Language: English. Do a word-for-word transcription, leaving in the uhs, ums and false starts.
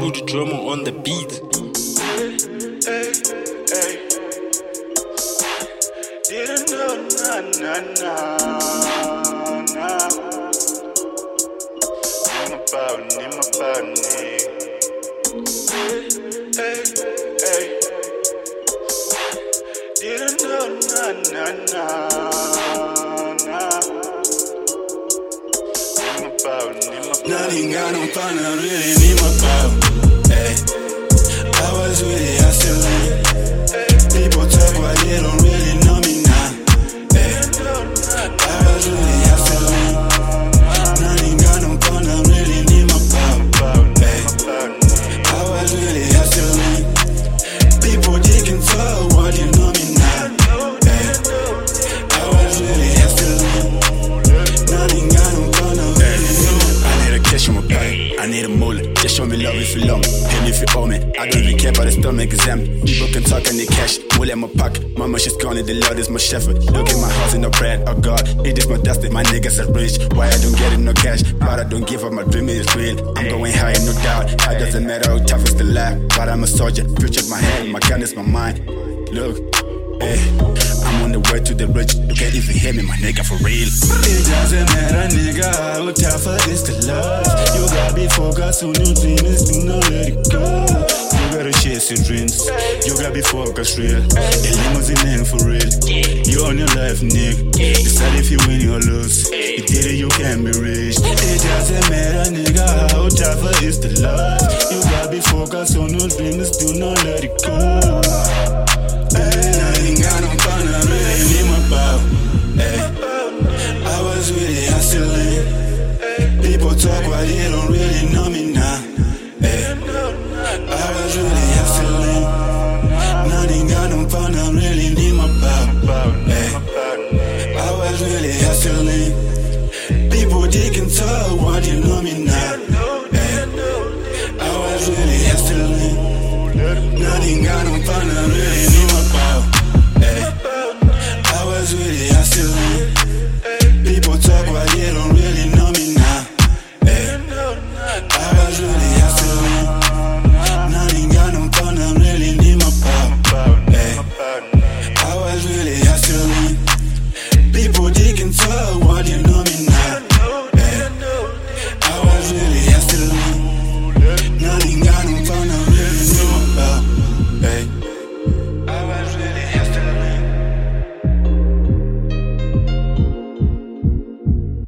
put the drummer on the beat. Hey, hey. Didn't know, nah, nah, nah, nah. Nima bao, nima bao, ni. Hey, hey. Didn't know, nah, nah, nah, nah. Nima bao, nima bao. Nalingana mfana really nima bao. Hey, I was really hustling. People talk but they don't really know me now. Hey, I was really hustling. Nalingana mfana really nima bao. Hey, I was really hustling. People they can tell what you know me now. Hey, I was really hustling. Nalingana mfana really nima bao. I need a cash on my back. I need a mullet. Just show me love if you love me, and if you owe me. I don't really care about the stomach is empty. People can talk and they cash. Will in my pocket. Mama, she's gone and the Lord is my shepherd. Look at my house in no bread, oh God. It is my dusty, my niggas are rich. Why I don't get it, no cash? But I don't give up, my dream is real. I'm going high, no doubt. It doesn't matter how tough is the life. But I'm a soldier, future's my head, my gun is my mind. Look, hey, I'm on the way to the rich. You can't even hear me, my nigga, for real. It doesn't matter, nigga, how tough is the love. You gotta be focused on your dreams, do not let it go. You gotta chase your dreams, you gotta be focused real. The limousine ain't for real. You on your life, nigga. Decide if you win or lose. You did it, you can be rich. It doesn't matter, nigga, how tough is the love. You gotta be focused on your dreams, do not let it go. Nalingana mfana really nima bao. Hey, I was really hustling. People talk but they don't really know me now. Hey, I was really hustling. Nalingana mfana really nima bao. Hey, I was really hustling. People they can tell what you know me now. Hey, I was really hustling. Nalingana mfana really